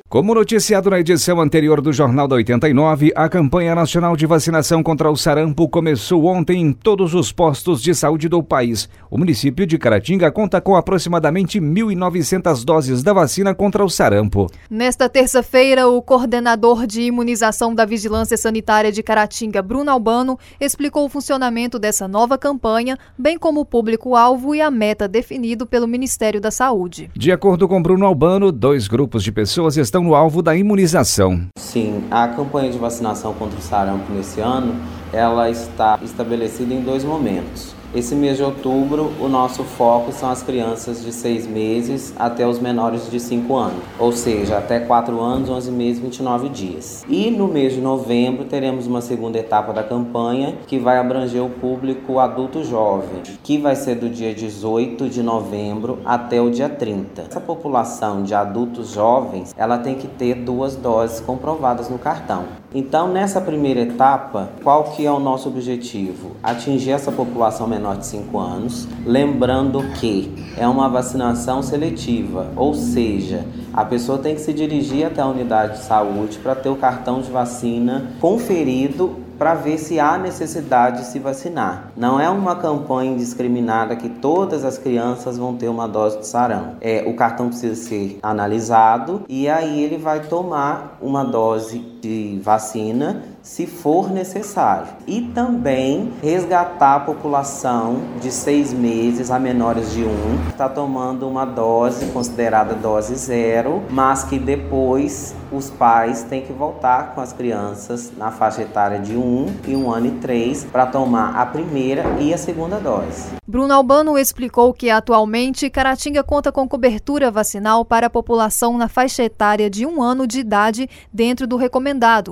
Como noticiado na edição anterior do Jornal da 89, a campanha nacional de vacinação contra o sarampo começou ontem em todos os postos de saúde do país. O município de Caratinga conta com aproximadamente 1.900 doses da vacina contra o sarampo. Nesta terça-feira, o coordenador de imunização da Vigilância Sanitária de Caratinga, Bruno Albano, explicou o funcionamento dessa nova campanha, bem como o público-alvo e a meta definido pelo Ministério da Saúde. De acordo com Bruno Albano, 2 grupos de pessoas estão no alvo da imunização. Sim, a campanha de vacinação contra o sarampo nesse ano, ela está estabelecida em 2 momentos. Esse mês de outubro, o nosso foco são as crianças de 6 meses até os menores de 5 anos, ou seja, até 4 anos, 11 meses, 29 dias. E no mês de novembro, teremos uma segunda etapa da campanha, que vai abranger o público adulto jovem, que vai ser do dia 18 de novembro até o dia 30. Essa população de adultos jovens, ela tem que ter 2 doses comprovadas no cartão. Então, nessa primeira etapa, qual que é o nosso objetivo? Atingir essa população menor de 5 anos, lembrando que é uma vacinação seletiva, ou seja, a pessoa tem que se dirigir até a unidade de saúde para ter o cartão de vacina conferido para ver se há necessidade de se vacinar. Não é uma campanha indiscriminada que todas as crianças vão ter uma dose de sarampo. O cartão precisa ser analisado e aí ele vai tomar uma dose de vacina se for necessário. E também resgatar a população de 6 meses a menores de 1, que está tomando uma dose considerada dose 0, mas que depois os pais têm que voltar com as crianças na faixa etária de 1 e 1 ano e 3 para tomar a primeira e a segunda dose. Bruno Albano explicou que atualmente Caratinga conta com cobertura vacinal para a população na faixa etária de 1 ano de idade dentro do recomendado,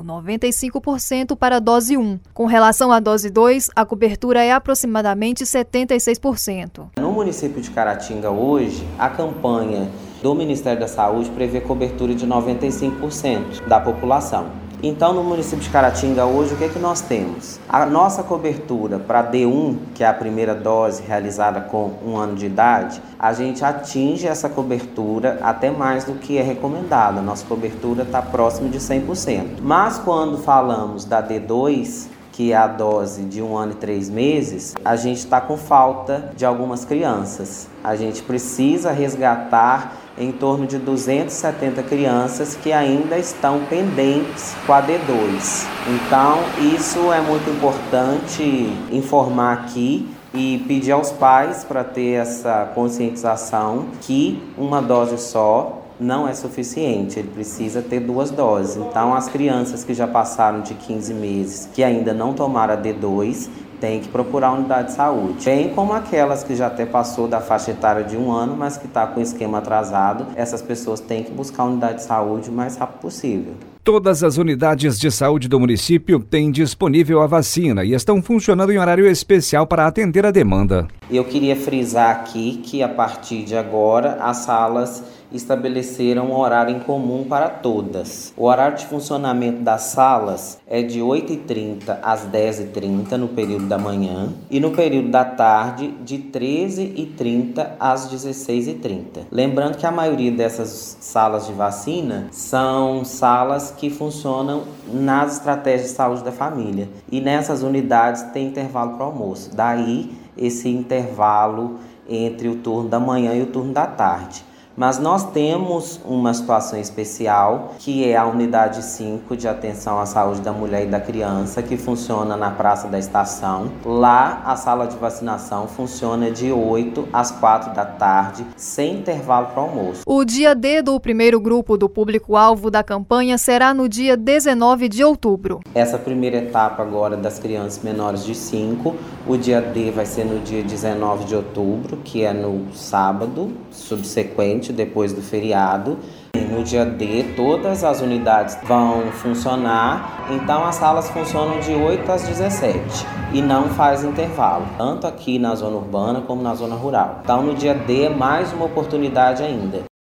95% para a dose 1. Com relação à dose 2, a cobertura é aproximadamente 76%. No município de Caratinga hoje, a campanha do Ministério da Saúde prevê cobertura de 95% da população. Então, no município de Caratinga hoje, o que é que nós temos? A nossa cobertura para D1, que é a primeira dose realizada com 1 ano de idade, a gente atinge essa cobertura até mais do que é recomendado. A nossa cobertura está próximo de 100%. Mas quando falamos da D2, que é a dose de 1 ano e 3 meses, a gente está com falta de algumas crianças. A gente precisa resgatar em torno de 270 crianças que ainda estão pendentes com a D2. Então, isso é muito importante informar aqui e pedir aos pais para ter essa conscientização que uma dose só não é suficiente, ele precisa ter 2 doses. Então, as crianças que já passaram de 15 meses, que ainda não tomaram a D2, tem que procurar a unidade de saúde. Bem como aquelas que já até passou da faixa etária de 1 ano, mas que está com o esquema atrasado, essas pessoas têm que buscar a unidade de saúde o mais rápido possível. Todas as unidades de saúde do município têm disponível a vacina e estão funcionando em horário especial para atender a demanda. Eu queria frisar aqui que a partir de agora as salas estabeleceram um horário em comum para todas. O horário de funcionamento das salas é de 8h30 às 10h30 no período da manhã e no período da tarde de 13h30 às 16h30. Lembrando que a maioria dessas salas de vacina são salas que funcionam nas estratégias de saúde da família e nessas unidades tem intervalo para almoço. Daí esse intervalo entre o turno da manhã e o turno da tarde. Mas nós temos uma situação especial, que é a unidade 5 de atenção à saúde da mulher e da criança, que funciona na Praça da Estação. Lá, a sala de vacinação funciona de 8 às 4 da tarde, sem intervalo para almoço. O dia D do primeiro grupo do público-alvo da campanha será no dia 19 de outubro. Essa primeira etapa agora das crianças menores de 5, o dia D vai ser no dia 19 de outubro, que é no sábado subsequente, depois do feriado. No dia D, todas as unidades vão funcionar, então as salas funcionam de 8 às 17 e não faz intervalo, tanto aqui na zona urbana como na zona rural. Então no dia D é mais uma oportunidade ainda.